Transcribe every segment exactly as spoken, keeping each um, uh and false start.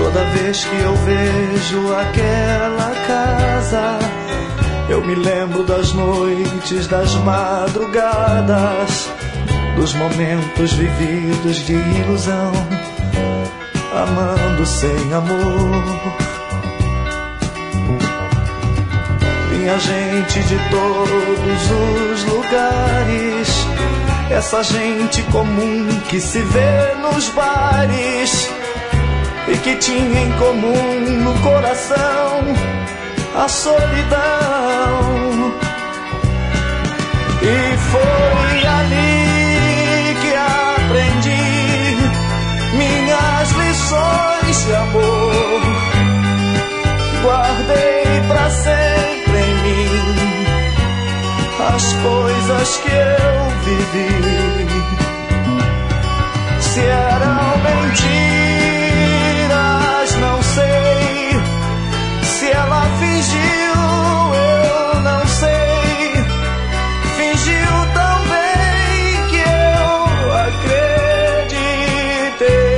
Toda vez que eu vejo aquela casa, eu me lembro das noites, das madrugadas, dos momentos vividos de ilusão, amando sem amor. Vinha gente de todos os lugares, essa gente comum que se vê nos bares e que tinha em comum no coração a solidão. E foi ali que aprendi minhas lições de amor. Guardei pra sempre em mim as coisas que eu vivi. Se eram mentiras, não sei. Se ela fingiu, eu não sei. Fingiu tão bem que eu acreditei.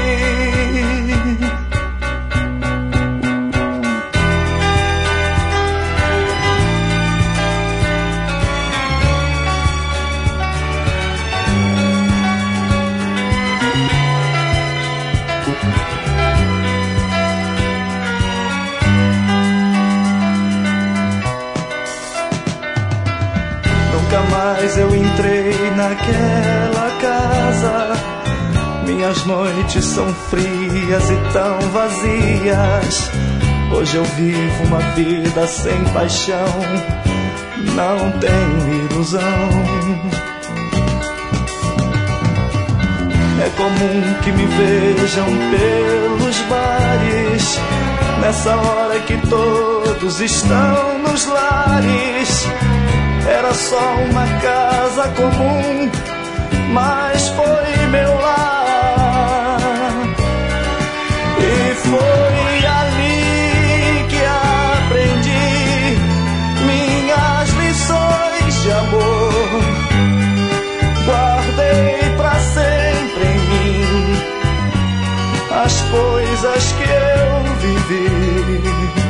Mas eu entrei naquela casa. Minhas noites são frias e tão vazias. Hoje eu vivo uma vida sem paixão, não tenho ilusão. É comum que me vejam pelos bares, nessa hora que todos estão nos lares. Era só uma casa comum, mas foi meu lar. E foi ali que aprendi minhas lições de amor. Guardei pra sempre em mim as coisas que eu vivi.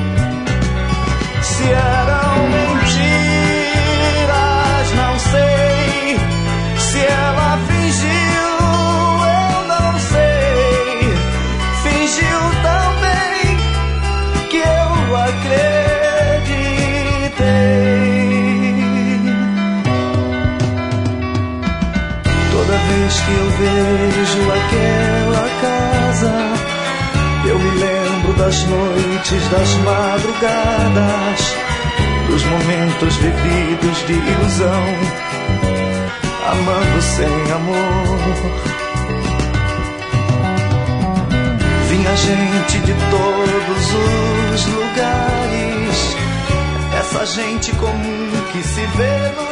Se eram mentiras, não sei. Se ela fingiu, eu não sei. Fingiu tão bem que eu acreditei. Toda vez que eu vejo aquela casa, eu me lembro das noites, das madrugadas, dos momentos vividos de ilusão, amando sem amor. Vinha gente de todos os lugares, essa gente comum que se vê no